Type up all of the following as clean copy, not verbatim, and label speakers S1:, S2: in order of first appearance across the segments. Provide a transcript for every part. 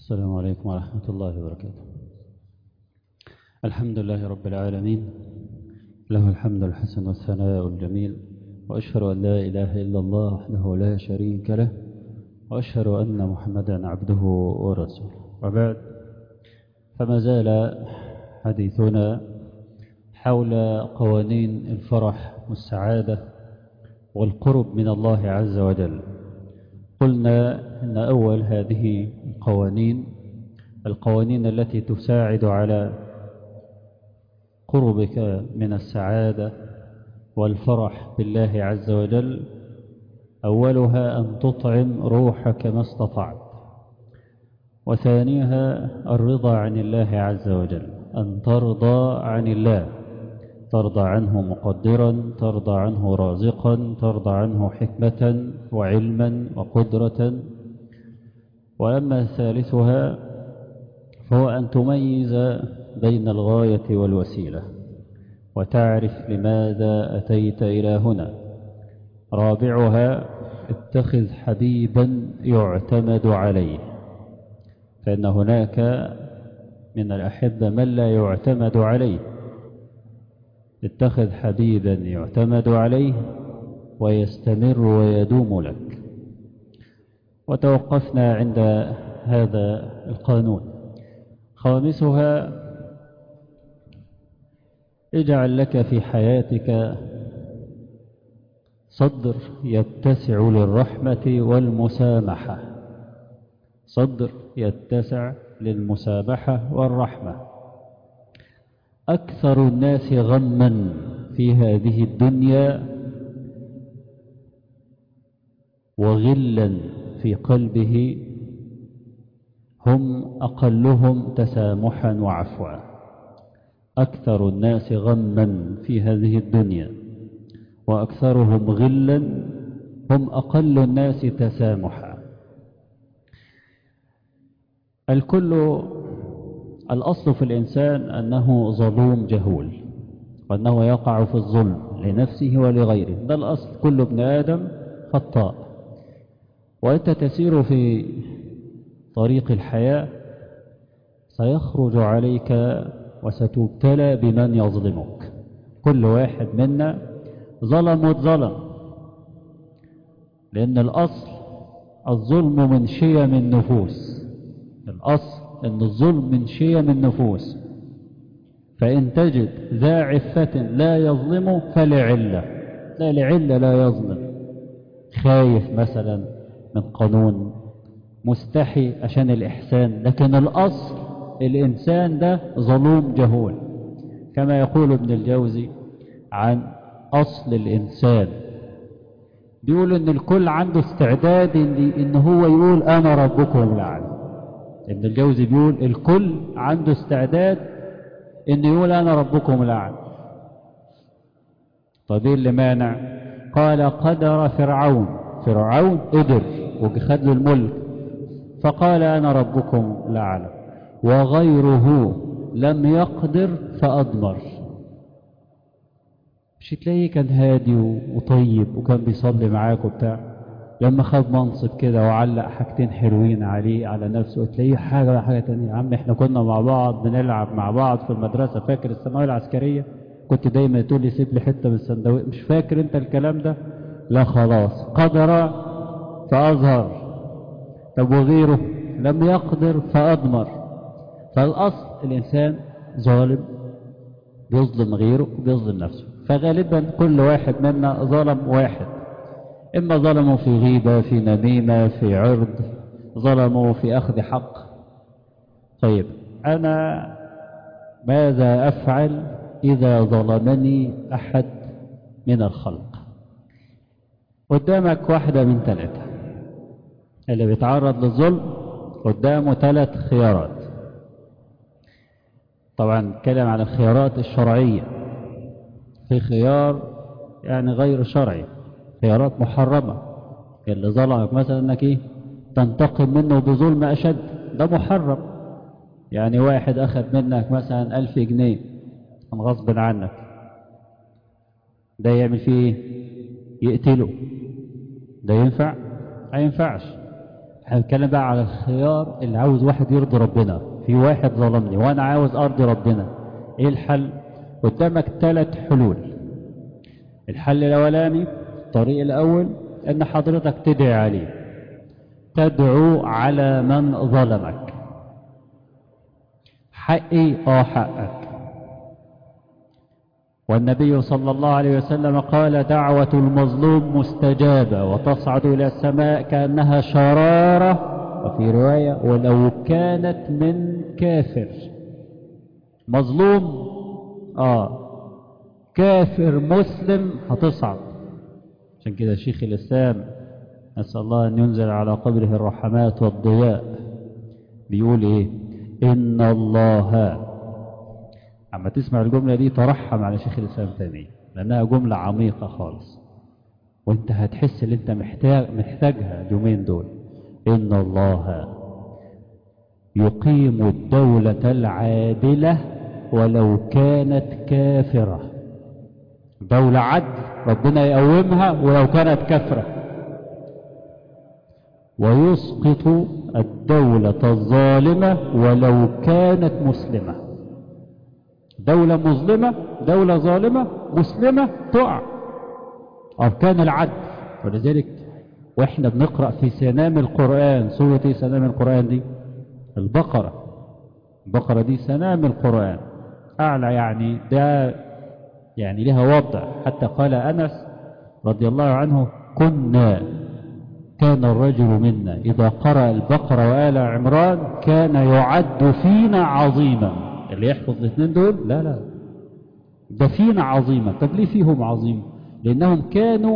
S1: السلام عليكم ورحمة الله وبركاته. الحمد لله رب العالمين، له الحمد الحسن والثناء الجميل، وأشهد أن لا إله إلا الله وحده لا شريك له، وأشهد أن محمدا عبده ورسوله. وبعد، فما زال حديثنا حول قوانين الفرح والسعادة والقرب من الله عز وجل. قلنا أن أول هذه القوانين التي تساعد على قربك من السعادة والفرح بالله عز وجل، أولها أن تطعم روحك ما استطعت، وثانيها الرضا عن الله عز وجل، أن ترضى عن الله، ترضى عنه مقدرا، ترضى عنه رازقا، ترضى عنه حكمة وعلما وقدرة. وأما ثالثها فهو أن تميز بين الغاية والوسيلة، وتعرف لماذا أتيت إلى هنا. رابعها اتخذ حبيبا يعتمد عليه، فإن هناك من الأحبة من لا يعتمد عليه. اتخذ حبيبا يعتمد عليه ويستمر ويدوم لك. وتوقفنا عند هذا القانون. خامسها: اجعل لك في حياتك صدر يتسع للرحمة والمسامحة، صدر يتسع للمسامحة والرحمة. أكثر الناس غما في هذه الدنيا وغلا في قلبه هم أقلهم تسامحا وعفوا. أكثر الناس غما في هذه الدنيا وأكثرهم غلا هم أقل الناس تسامحا. الأصل في الإنسان أنه ظلوم جهول، وأنه يقع في الظلم لنفسه ولغيره. ده الأصل. كل ابن آدم خطاء. وأنت تسير في طريق الحياة سيخرج عليك وستبتلى بمن يظلمك. كل واحد منا ظلم واتظلم، لأن الأصل الظلم من شيم النفوس. الأصل أن الظلم من شيم النفوس. فإن تجد ذا عفة لا يظلم فلعلة، لا لعلة لا يظلم. خايف مثلا من قانون، مستحي عشان الإحسان، لكن الأصل الإنسان ده ظلوم جهول. كما يقول ابن الجوزي عن أصل الإنسان، بيقول إن الكل عنده استعداد إن هو يقول أنا ربكم الأعلى. ابن الجوزي بيقول الكل عنده استعداد إن يقول أنا ربكم الأعلى. طب إيه اللي مانع؟ قال: قدر فرعون قدر وخد له الملك فقال أنا ربكم الأعلى، وغيره لم يقدر فأضمر. مش تلاقيه كان هادي وطيب وكان بيصلي معاك وبتاع، لما خد منصب كده وعلق حاجتين حلوين عليه على نفسه تلاقيه حاجة تانية. يا عم احنا كنا مع بعض بنلعب مع بعض في المدرسة، فاكر الثانوية العسكرية؟ كنت دايما تقول لي سيب لي حتة من السندوتش، مش فاكر انت الكلام ده؟ لا خلاص، قدر فأظهر. طب وغيره لم يقدر فأضمر. فالأصل الإنسان ظالم، بيظلم غيره وبيظلم نفسه. فغالبا كل واحد منا ظلم واحد، إما ظلموا في غيبة، في نميمة، في عرض، ظلموا في أخذ حق. طيب أنا ماذا أفعل إذا ظلمني أحد من الخلق؟ قدامك واحدة من ثلاثة. اللي بيتعرض للظلم قدامه 3 خيارات. طبعا نتكلم عن الخيارات الشرعية، في خيار يعني غير شرعي، خيارات محرمة. اللي ظلمك مثلا انك تنتقم منه بظلم أشد، ده محرم. يعني واحد أخذ منك مثلا 1000 جنيه من غصب عنك، ده يعمل فيه يقتله. ده ينفع؟ ما ينفعش. احنا بنتكلم بقى على الخيار اللي عاوز واحد يرضي ربنا. في واحد ظلمني وانا عاوز ارضي ربنا، ايه الحل؟ قدامك 3 حلول. الحل الاولاني، الطريق الاول، ان حضرتك تدعي عليه، تدعو على من ظلمك. حقي حقك. والنبي صلى الله عليه وسلم قال: دعوة المظلوم مستجابة وتصعد إلى السماء كأنها شرارة، وفي رواية: ولو كانت من كافر. مظلوم كافر مسلم هتصعد. عشان كده شيخ الإسلام نسأل الله أن ينزل على قبره الرحمات والضياء بيقول إيه؟ إن الله، اما تسمع الجملة دي ترحم على شيخ الإسلام تيمية، لأنها جملة عميقة خالص، وانت هتحس ان انت محتاجها اليومين دول. إن الله يقيم الدولة العادلة ولو كانت كافرة. دولة عدل ربنا يقومها ولو كانت كافرة. ويسقط الدولة الظالمة ولو كانت مسلمة. دولة مظلمة، دولة ظالمة مسلمة تقع. أركان العدل. ولذلك واحنا بنقرأ في سنام القرآن، سورة ايه سنام القرآن دي؟ البقرة. البقرة دي سنام القرآن، أعلى يعني، ده يعني لها وضع. حتى قال أنس رضي الله عنه: كان الرجل منا إذا قرأ البقرة وآل عمران كان يعد فينا عظيما. اللي يحفظ الاثنين دول لا ده فينا عظيما. طب ليه فيهم عظيم؟ لأنهم كانوا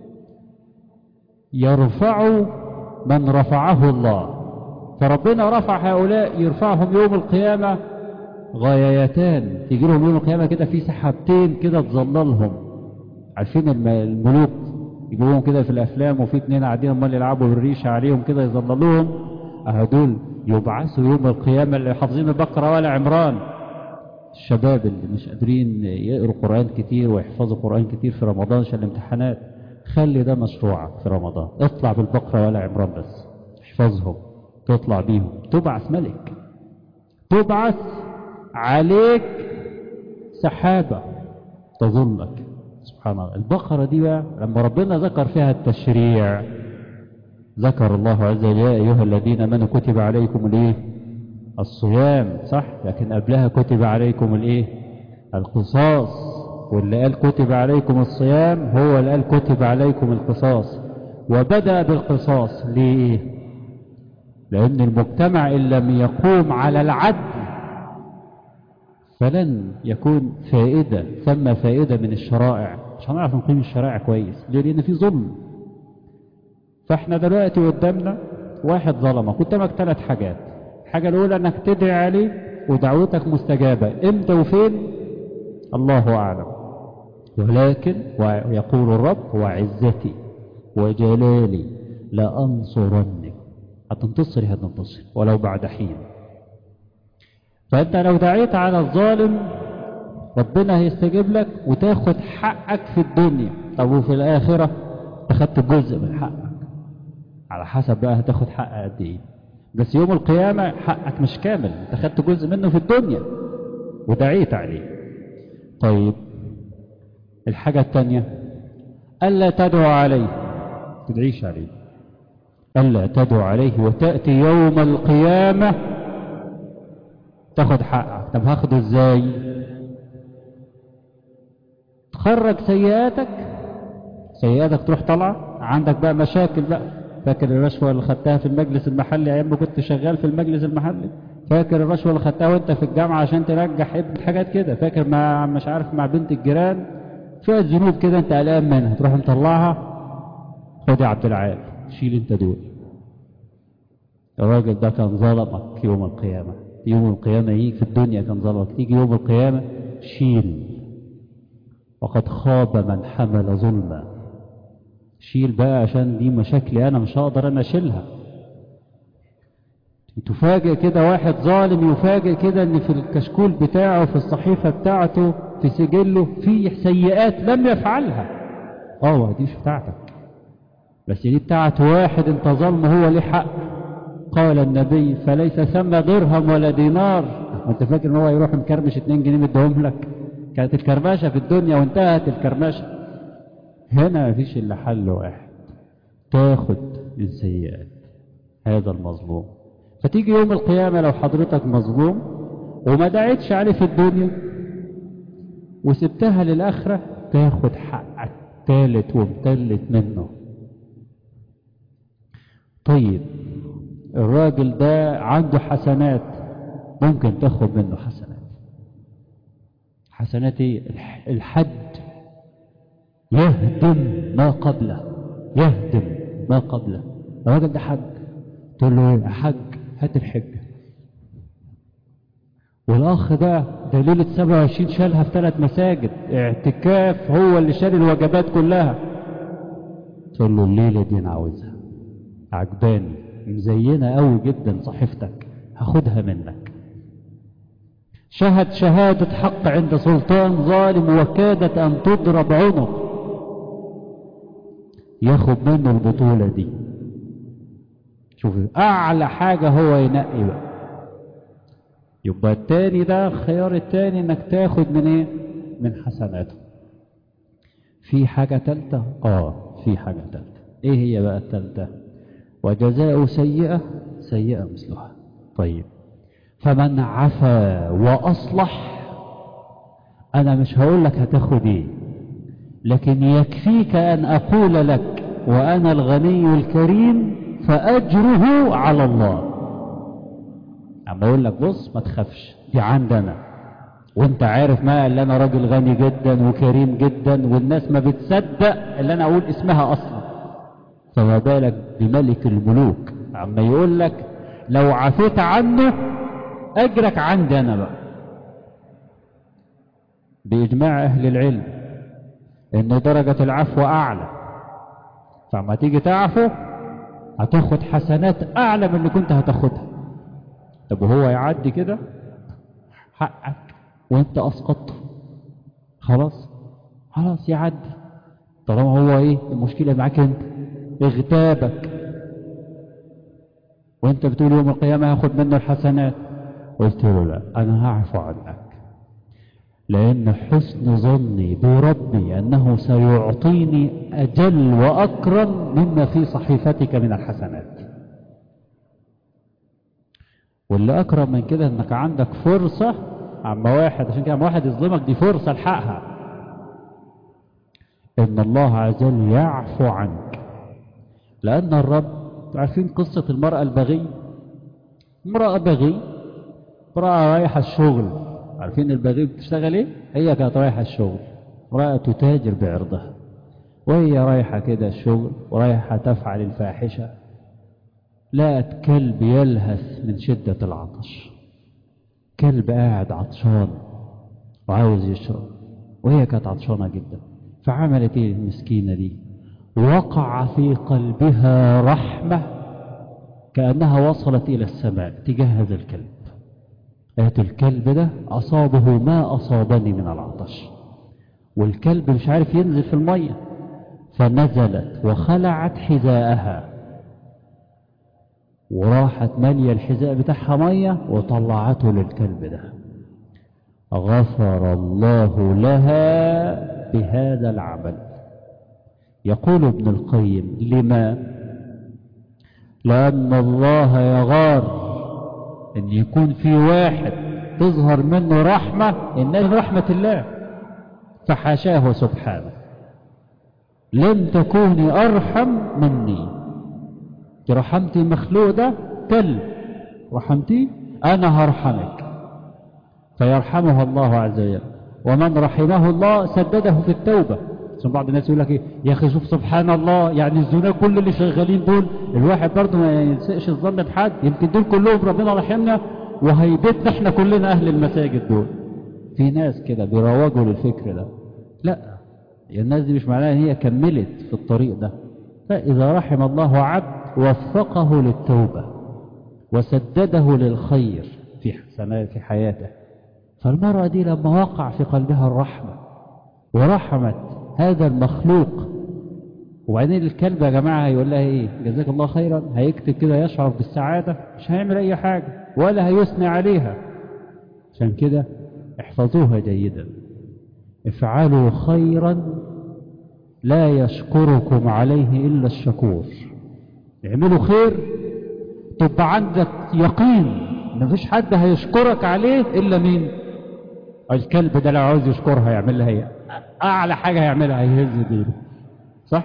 S1: يرفعوا من رفعه الله، فربنا رفع هؤلاء يرفعهم يوم القيامة غايتان. تيجي لهم يوم القيامة كده في سحابتين كده تظللهم. عارفين الملوك يجيبوهم كده في الأفلام وفي 2 قاعدين امال يلعبوا بالريشة عليهم كده يظللوهم؟ دول يبعثوا يوم القيامة اللي حافظين البقرة ولا عمران. الشباب اللي مش قادرين يقروا قرآن كتير ويحفظوا قرآن كتير في رمضان عشان الامتحانات، خلي ده مشروعك في رمضان. اطلع بالبقرة ولا عمران بس، احفظهم، تطلع بيهم، تبعث ملك، تبعث عليك سحابة تظلك. سبحان الله. البقرة دي بقى لما ربنا ذكر فيها التشريع، ذكر الله عز وجل: يا أيها الذين آمنوا كتب عليكم الصيام، صح؟ لكن قبلها كتب عليكم القصاص. واللي قال كتب عليكم الصيام هو اللي قال كتب عليكم القصاص. وبدأ بالقصاص ليه؟ لأن المجتمع إن لم يقوم على العدل فلن يكون فائدة، ثم فائدة من الشرائع. مش هنعرف نقيم الشرائع كويس ليه؟ لأن في ظلم. فاحنا دلوقتي قدامنا واحد ظلمك، قدامك 3 حاجات. الحاجة الأولى أنك تدعي عليه ودعوتك مستجابة. امتى وفين؟ الله أعلم. ولكن ويقول الرب: وعزتي وجلالي لأنصرنك. هتنتصري ولو بعد حين. فأنت لو دعيت على الظالم ربنا هيستجيب لك وتاخد حقك في الدنيا. طب وفي الآخرة تاخدت جزء من حقك، على حسب بقى هتاخد حق قد ايه. بس يوم القيامة حقك مش كامل، انت خدت جزء منه في الدنيا ودعيت عليه. طيب الحاجة الثانية: ألا تدعو عليه، تدعيش عليه. ألا تدعو عليه وتأتي يوم القيامة تاخد حقك. طب هاخده ازاي؟ تخرج سيئاتك تروح طالعة عندك بقى مشاكل بقى. فاكر الرشوة اللي خدتها في المجلس المحلي ايام ما كنت شغال في المجلس المحلي؟ فاكر الرشوة اللي خدتها وانت في الجامعة عشان تنجح ابن حاجات كده؟ فاكر مع مش عارف مع بنت الجيران شوية ذنوب كده انت قلقان منها، تروح مطلعها. خد يا عبد العال شيل انت دول. الراجل ده كان ظلمك يوم القيامة. يوم القيامة يجي في الدنيا كان ظلمك، تيجي يوم القيامة شيل. وقد خاب من حمل ظلما. شيل بقى عشان دي مشاكلي انا مش هقدر انا اشيلها. تفاجئ كده واحد ظالم، يفاجئ كده ان في الكشكول بتاعه في الصحيفة بتاعته في سجله في سيئات لم يفعلها. دي مش بتاعتك، بس دي بتاعت واحد انت ظلمه، هو ليه حق. قال النبي فليس ثم درهم ولا دينار. وانت فاكر ان هو يروح مكرمش 2 جنيه مديهم لك؟ كانت الكرمشه في الدنيا وانتهت الكرمشه. هنا مفيش الا حل واحد، تاخد من سيئات هذا المظلوم. فتيجي يوم القيامه لو حضرتك مظلوم وما دعيتش عليه في الدنيا وسبتها للاخره، تاخد حقك تالت ومتلت منه. طيب الراجل ده عنده حسنات، ممكن تاخد منه حسنات. حسنات ايه؟ الحد يهدم ما قبله، يهدم ما قبله. الراجل ده حج، تقول له يا حج هات الحجه. والاخ ده ليله 27 شالها في 3 مساجد اعتكاف، هو اللي شال الوجبات كلها. تقول له الليله دي انا عاوزها، عجباني، مزينه قوي جدا صحيفتك، هاخدها منك. شهد شهاده حق عند سلطان ظالم وكادت ان تضرب عنق، ياخد منه البطوله دي. شوف اعلى حاجه هو ينقي بقى. يبقى التاني ده الخيار التاني انك تاخد من ايه؟ من حسناته. في حاجه ثالثه، في حاجه ثالثه. ايه هي بقى الثالثه؟ وجزاء سيئه سيئه مثلها. طيب فمن عفا واصلح، انا مش هقول لك هتاخد ايه، لكن يكفيك ان اقول لك وانا الغني الكريم فاجره على الله. اما اقول لك بص ما تخافش، دي عندنا، وانت عارف ما اللي انا راجل غني جدا وكريم جدا والناس ما بتصدق اللي انا اقول اسمها اصلا، فما بالك بملك الملوك عما يقول لك لو عفيت عنه اجرك عندي انا بقى. باجماع اهل العلم ان درجة العفو اعلى، فما تيجي تعفو هتاخد حسنات اعلى من اللي كنت هتاخدها. طب وهو يعدي كده حقك وانت اسقطته، خلاص خلاص يعدي، طالما هو ايه المشكلة معاك انت، اغتابك وانت بتقول يوم القيامة هاخد منه الحسنات، قلت له لا انا هعفو عنك، لان حسن ظني بربي انه سيعطيني اجل واكرم مما في صحيفتك من الحسنات. واللي اكرم من كده انك عندك فرصة عما واحد، عشان كده عما واحد يظلمك دي فرصة الحقها، ان الله عز وجل يعفو عنك. لان الرب، عارفين قصة المرأة البغي؟ امرأة بغي، امرأة رايحة الشغل، عارفين البغي بتشتغل ايه؟ هي كانت رايحة الشغل، امرأة تتاجر بعرضها، وهي رايحة كده الشغل ورايحة تفعل الفاحشة، لقت كلب يلهث من شدة العطش، كلب قاعد عطشان وعاوز يشرب، وهي كانت عطشانة جدا. فعملت ايه المسكينة دي؟ وقع في قلبها رحمة كأنها وصلت إلى السماء تجاه هذا الكلب. قالت الكلب ده أصابه ما أصابني من العطش، والكلب مش عارف ينزل في المية، فنزلت وخلعت حذاءها وراحت مالية الحذاء بتاعها مية وطلعته للكلب ده. غفر الله لها بهذا العمل. يقول ابن القيم لما؟ لأن الله يغار ان يكون في واحد تظهر منه رحمة، إنها رحمة الله، فحاشاه سبحانه. لن تكوني أرحم مني، رحمتي المخلوق ده كلب، رحمتي أنا هرحمك، فيرحمها الله عز وجل. ومن رحمه الله سدده في التوبة. ثم بعض الناس يقول لك ايه يا اخي شوف سبحان الله، يعني الزنا كل اللي شغالين دول الواحد برضه ما ينسقش الظن بحد، يمكن دول كلهم ربنا رحمنا وهيبتنا احنا كلنا اهل المساجد دول. في ناس كده بيروجوا للفكر ده، لا، الناس دي مش معناها ان هي كملت في الطريق ده. فاذا رحم الله عبد وفقه للتوبة وسدده للخير في حياته. فالمرأة دي لما وقع في قلبها الرحمة ورحمت هذا المخلوق وبعدين الكلب يا جماعة هيقول لها ايه؟ جزاك الله خيرا، هيكتب كده يشعر بالسعادة، مش هيعمل اي حاجة ولا هيثني عليها. عشان كده احفظوها جيدا، افعلوا خيرا لا يشكركم عليه الا الشكور. اعملوا خير تبقى عندك يقين ان مفيش حد هيشكرك عليه الا مين؟ الكلب ده لو عاوز يشكرها يعمل لها ايه؟ اعلى حاجة هيعملها هيهز ديله، صح؟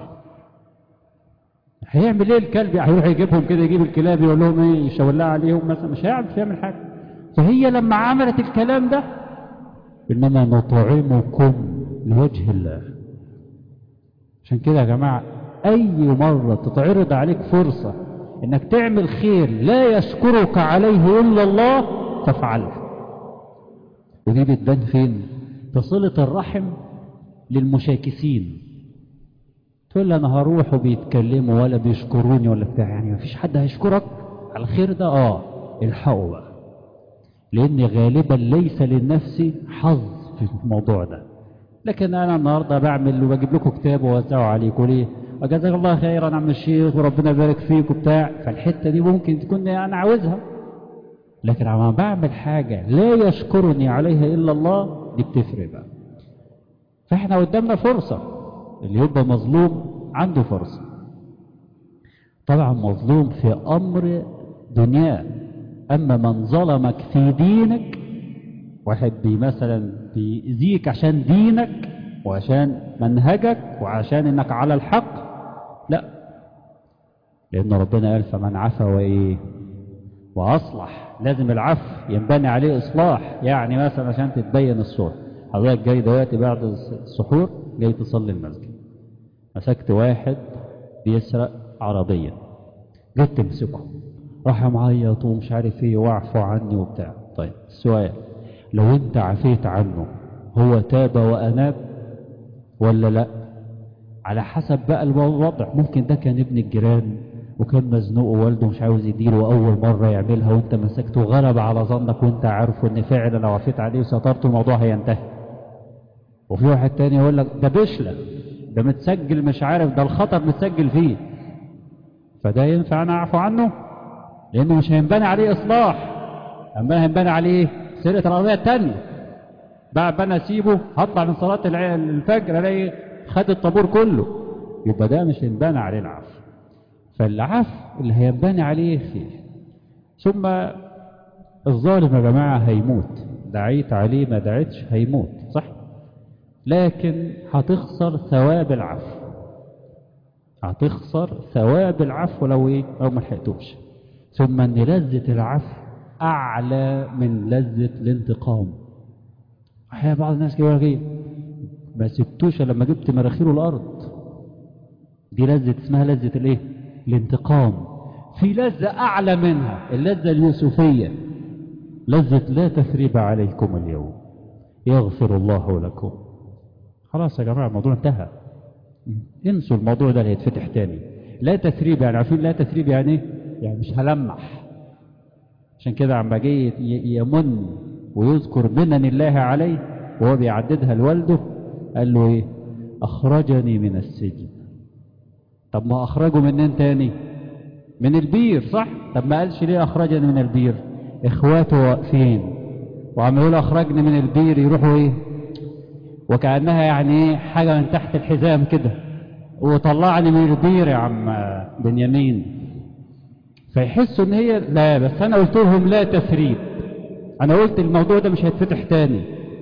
S1: هيعمل ايه الكلب؟ هيروح يجيبهم كده، يجيب الكلاب يقول لهم ايه، يشاور لها عليهم مثلا؟ مش هيعمل حاجه. فهي لما عملت الكلام ده، انما نطعمكم لوجه الله. عشان كده يا جماعه اي مره تتعرض عليك فرصه انك تعمل خير لا يشكرك عليه الا الله فافعلها. ودي بتبان فين؟ في صله الرحم للمشاكسين. تقول لي انا هروح وبيتكلموا ولا بيشكروني ولا بتاع، يعني مفيش حد هيشكرك على الخير ده؟ الحقوا بقى، لان غالبا ليس للنفس حظ في الموضوع ده. لكن انا النهارده بعمل وبجيب لكم كتاب ووزعه عليكم ليه؟ وجزاك الله خيرا يا عم الشيخ وربنا يبارك فيك وبتاع، فالحته دي ممكن تكون انا عاوزها. لكن لما بعمل حاجه لا يشكرني عليها الا الله، دي بتفرق بقى. فاحنا قدامنا فرصه، اللي يبقى مظلوم عنده فرصة. طبعا مظلوم في أمر دنياه، أما من ظلمك في دينك، واحد مثلا بيأذيك عشان دينك وعشان منهجك وعشان إنك على الحق، لا، لأن ربنا قال فمن عفا وإيه وأصلح. لازم العفو ينبني عليه إصلاح. يعني مثلا عشان تتبين الصورة، حضرتك جاي دلوقتي بعد السحور جاي تصلي المسجد، مسكت واحد بيسرق عربية، جيت تمسكه، راح معيط ومش عارف ايه واعفو عني وبتاع. طيب السؤال، لو انت عفيت عنه هو تاب واناب ولا لا؟ على حسب بقى الوضع. ممكن ده كان ابن الجيران وكان مزنوق ووالده مش عاوز يديله واول مرة يعملها وانت مسكته غلب على ظنك وانت عارف ان فعلا لو عفيت عليه وسترت الموضوع هينتهي. وفي واحد تاني يقول لك ده بشلة، ده متسجل مش عارف، ده الخطر متسجل فيه، فده ينفع انا اعفو عنه؟ لانه مش هينبني عليه اصلاح، اما هينبني عليه سرقة العربية التانية. بعد انا اسيبه هطلع من صلاة الفجر الاقي خد الطابور كله، يبقى ده مش هينبني عليه العفو. فالعفو اللي هينبني عليه فيه. ثم الظالم يا جماعة هيموت، دعيت عليه ما دعيتش هيموت، صح؟ لكن هتخسر ثواب العفو، هتخسر ثواب العفو لو ايه؟ لو ما لحقتوش. ثم ان لذة العفو اعلى من لذة الانتقام. احيانا بعض الناس يقول لك ايه، ما سبتوش لما جبت مراخيره الارض. دي لذة اسمها لذة الايه؟ الانتقام. في لذة اعلى منها، اللذة اليوسفية، لذة لا تثريب عليكم اليوم يغفر الله لكم. خلاص يا جماعة الموضوع انتهى، انسوا الموضوع ده اللي هيتفتح تاني. لا تثريب، يعني عارفين لا تثريب يعني ايه؟ يعني مش هلمح. عشان كده عم باجي يمن ويذكر منن الله عليه وهو بيعددها لوالده، قال له ايه؟ اخرجني من السجن. طب ما اخرجه منين تاني؟ من البير، صح؟ طب ما قالش ليه اخرجني من البير؟ اخواته واقفين وعم يقول اخرجني من البير، يروحوا ايه؟ وكأنها يعني ايه؟ حاجة من تحت الحزام كده، وطلعني من البير يا عم بنيامين. فيحسوا ان هي لا، بس انا قلت لهم لا تثريب، انا قلت الموضوع ده مش هيتفتح تاني.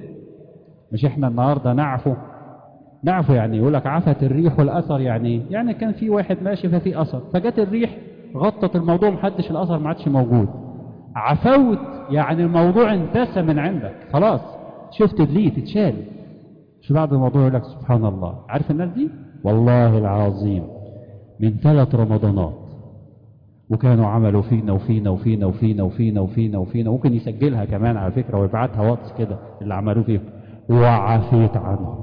S1: مش احنا النهارده نعفو يعني يقول لك عفت الريح والاثر، يعني ايه؟ يعني كان في واحد ماشي ففي اثر، فجت الريح غطت الموضوع، محدش الاثر ما عادش موجود. عفوت يعني الموضوع انتسى من عندك، خلاص شفت دليت اتشال. شو بعد الموضوع يقول لك سبحان الله. عارف الناس دي والله العظيم من 3 رمضانات وكانوا عملوا فينا وفينا وفينا وفينا وفينا وفينا وفينا، ممكن يسجلها كمان على فكرة ويبعتها واتس كده اللي عملوه فيهم، وعفيت عنه.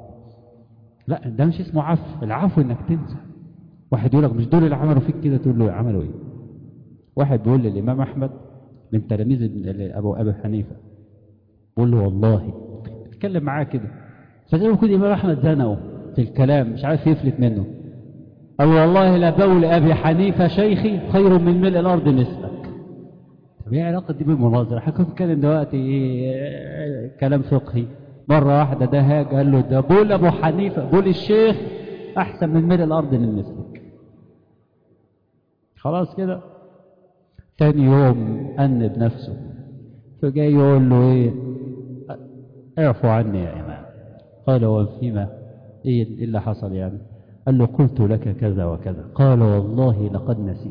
S1: لا ده مش اسمه عفو. العفو انك تنسى. واحد يقول لك مش دول اللي عملوا فيك كده، تقول له عملوا ايه؟ واحد بيقول للامام احمد من تلاميذ ابو حنيفه، بيقول له والله اتكلم معاه كده، فزي ما يكون الامام احمد زنقه في الكلام مش عارف يفلت منه. قال والله لبول أبي حنيفة شيخي خير من ملء الأرض مثلك. طب ايه علاقة دي بالمناظرة؟ احنا كنا بنتكلم دلوقتي كلام فقهي. مرة واحدة ده هاج قال له ده بول أبو حنيفة، بول الشيخ أحسن من ملء الأرض من مثلك. خلاص كده. تاني يوم أنب نفسه، فجاي يقول له ايه؟ اعفو عني يا إمام. قال وفيما؟ ايه اللي حصل يعني؟ قال له قلت لك كذا وكذا. قال والله لقد نسيت.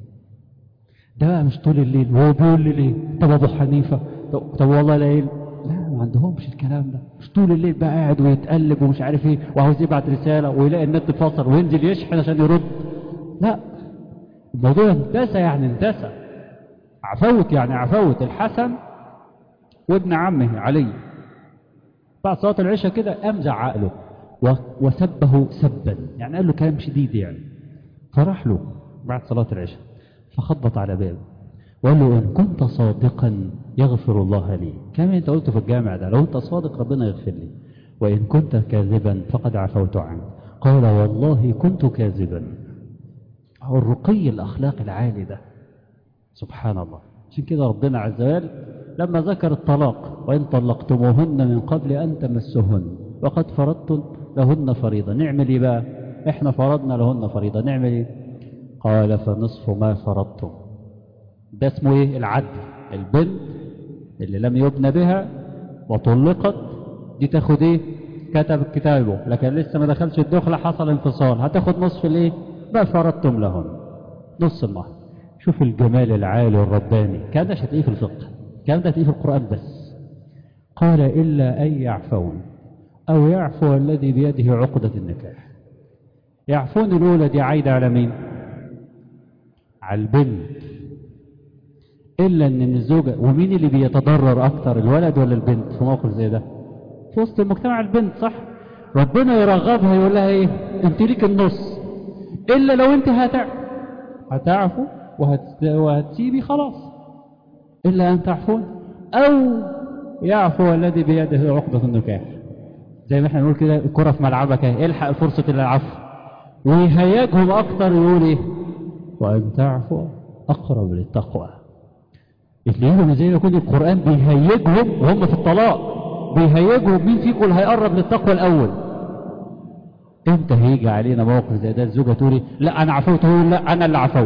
S1: ده بقى مش طول الليل وهو بيقول لي ليه؟ طب ابو حنيفه، طب والله ليل. لا ما عندهمش الكلام ده. مش طول الليل بقى قاعد ويتقلب ومش عارف ايه وعاوز يبعت رساله ويلاقي النت فصل وينزل يشحن عشان يرد. لا، الموضوع اندسى يعني اندسى. عفوت يعني عفوت. الحسن وابن عمه علي بعد صلاه العشاء كده قام زعق له وسبه سبا، يعني قال له كلام شديد يعني. فراح له بعد صلاه العشاء فخبط على بابه وقال له إن كنت صادقا يغفر الله لي، كما أنت قلت في الجامع ده، لو أنت صادق ربنا يغفر لي، وإن كنت كاذبا فقد عفوت عنك. قال والله كنت كاذبا. هو الرقي الأخلاق العالي ده سبحان الله. عشان كده ربنا عز وجل لما ذكر الطلاق وإن طلقتموهن من قبل أن تمسهن وقد فرضتم لهن فريضة، نعمل إيه بقى؟ إحنا فرضنا لهن فريضة، نعمل إيه؟ قال فنصف ما فرضتم. ده اسمه ايه؟ العدل. البنت اللي لم يبنى بها وطلقت دي تاخد ايه؟ كتب كتابه لكن لسه ما دخلش الدخله، حصل انفصال، هتاخد نصف الايه؟ ما فرضتم لهن، نص المهر. شوف الجمال العالي الرباني. كان ده هتلاقيه في الفقه، كان ده هتلاقيه في القران بس. قال الا ان يعفون او يعفو الذي بيده عقده النكاح. يعفون الاولى دي عايده على مين؟ على البنت. إلا أن الزوجة، ومين اللي بيتضرر أكتر، الولد ولا البنت في موقف زي ده؟ في وسط المجتمع البنت، صح؟ ربنا يرغبها يقول لها إيه؟ أنت ليك النص، إلا لو أنت هتعفو وهتسيبي خلاص. إلا أن تعفون أو يعفو الذي بيده عقدة النكاح. زي ما احنا نقول كده الكرة في ملعبك اهي، الحق فرصة العفو. ويهيجهم أكتر يقول إيه؟ وأن تعفو أقرب للتقوى. يتلاقيهم زي ما يكون القرآن بيهيجهم وهم في الطلاق، بيهيجهم مين فيكم اللي هيقرب للتقوى الأول. امتى هيجي علينا موقف زي ده الزوجة تقولي لا أنا عفوت، هو لا أنا اللي عفوت،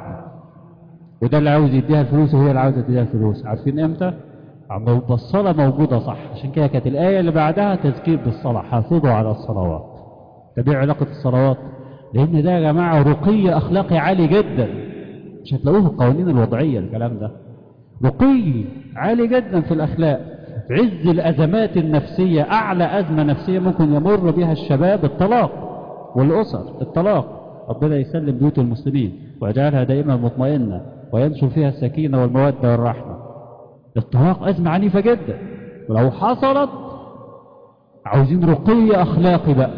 S1: وده اللي عاوز يديها الفلوس وهي اللي عاوزة تديها الفلوس. عارفين امتى؟ الصلاة موجودة صح. عشان كده كانت الآية اللي بعدها تذكير بالصلاة، حافظوا على الصلوات. طب ايه علاقة الصلوات؟ لأن ده يا جماعة رقي أخلاقي عالي جدا، مش هتلاقوه في القوانين الوضعية الكلام ده. رقي عالي جدا في الأخلاق، في عز الأزمات النفسية. أعلى أزمة نفسية ممكن يمر بها الشباب الطلاق والأسر، الطلاق. ربنا يسلم بيوت المسلمين ويجعلها دائما مطمئنة وينشر فيها السكينة والمودة والرحمة. الطلاق أزمة عنيفة جدا، ولو حصلت عاوزين رقي أخلاقي بقى.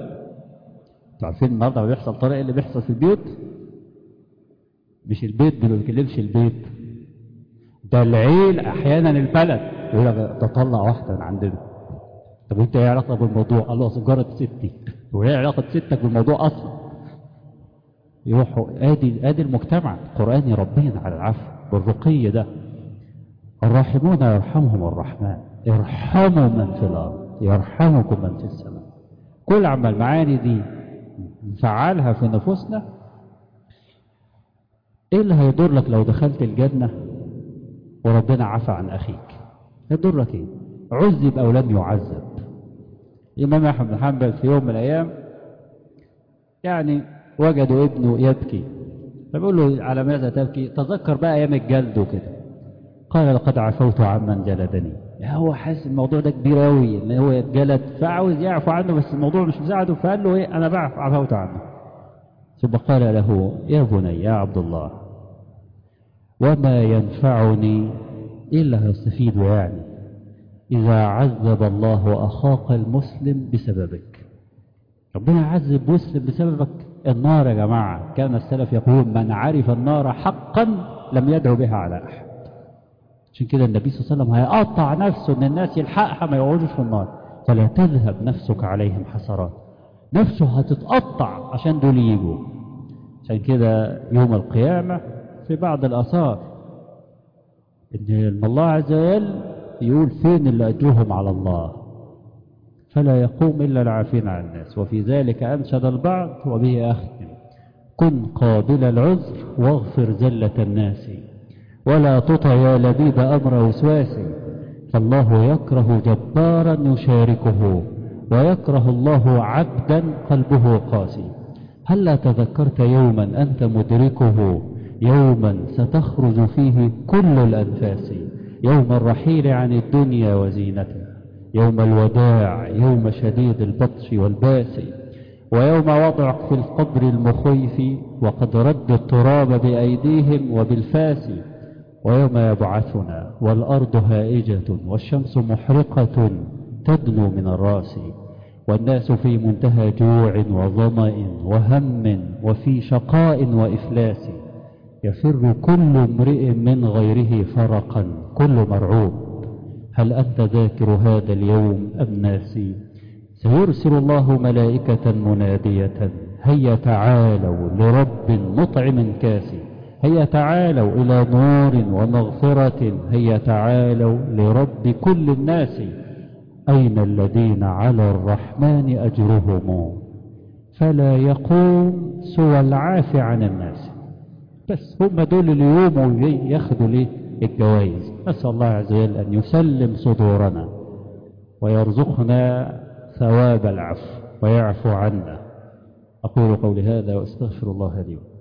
S1: عارفين النهارده ما بيحصل طلاق اللي بيحصل في البيوت؟ مش البيت، ما بيكلمش البيت، ده العيل احيانا البلد يقول لك تطلع واحده من عندنا. طب انت ايه علاقتك بالموضوع؟ قال له اصل جارة ستي. وايه علاقه ستك بالموضوع اصلا؟ يروحوا ادي المجتمع. القران يربينا على العفو بالرقي ده. الراحمون يرحمهم الرحمن، ارحموا من في الارض يرحمكم من في السماء. كل عما المعاني دي نفعلها في نفوسنا. ايه اللي هيضر لك لو دخلت الجنه وربنا عفى عن أخيك؟ يضرك إيه؟ عذب أو لم يعذب. الإمام أحمد بن حنبل في يوم من الأيام يعني وجدوا ابنه يبكي، فبيقول له على ماذا تبكي؟ تذكر بقى أيام الجلد وكده. قال لقد عفوت عمن جلدني. هو حاسس الموضوع ده كبير قوي ان هو يتجلد، فعاوز يعفو عنه بس الموضوع مش مساعده، فقال له ايه؟ انا عفوت عنه. ثم قال له يا بني يا عبد الله وما ينفعني إلا هيستفيد يعني إذا عذب الله أخاك المسلم بسببك. ربنا يعذب مسلم بسببك. النار يا جماعة كان السلف يقول من عرف النار حقا لم يدعو بها على أحد. عشان كده النبي صلى الله عليه وسلم هيقطع نفسه ان الناس يلحقها ما يقعدوش في النار. فلا تذهب نفسك عليهم حسرات. نفسه هتتقطع عشان دول يجوا. عشان كده يوم القيامة في بعض الآثار إن الله عز وجل يقول فين اللي أجرهم على الله، فلا يقوم إلا العافين عن الناس. وفي ذلك أنشد البعض وبه أختم: كن قابل العذر واغفر زلة الناس، ولا تطع يا لبيب أمر وسواس، فالله يكره جبارا يشاركه، ويكره الله عبدا قلبه قاسي. هلا تذكرت يوما أنت مدركه، يوما ستخرج فيه كل الأنفاس، يوم الرحيل عن الدنيا وزينتها، يوم الوداع، يوم شديد البطش والباس، ويوم وضعك في القبر المخيف وقد رد التراب بأيديهم وبالفاس، ويوم يبعثنا والأرض هائجة والشمس محرقة تدنو من الراس، والناس في منتهى جوع وظمأ وهم وفي شقاء وإفلاس، يفر كل امرئ من غيره فرقا كل مرعوب. هل أنت ذاكر هذا اليوم أم ناسي؟ سيرسل الله ملائكة منادية: هيا تعالوا لرب مطعم كاسي، هيا تعالوا إلى نور ومغفرة، هيا تعالوا لرب كل الناس. أين الذين على الرحمن أجرهم؟ فلا يقوم سوى العافي عن الناس. بس هم دول اللي يقوموا ياخدوا ليه الجوائز. نسأل الله عز وجل أن يسلم صدورنا ويرزقنا ثواب العفو ويعفو عنا. أقول قولي هذا وأستغفر الله لي.